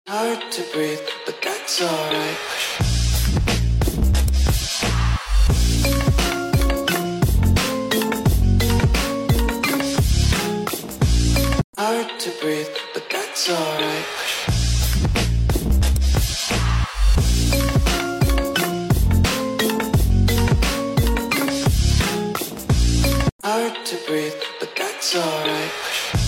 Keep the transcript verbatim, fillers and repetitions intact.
Hard to breathe, but that's alright. Hard to breathe, but that's alright. Hard to breathe, but that's alright.